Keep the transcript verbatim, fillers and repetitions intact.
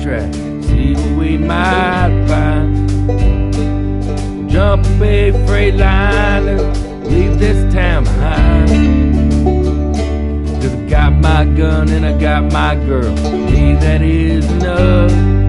track, see what we might find. Jump a big freight liner, leave this town behind. Cause I got my gun and I got my girl, me that is enough.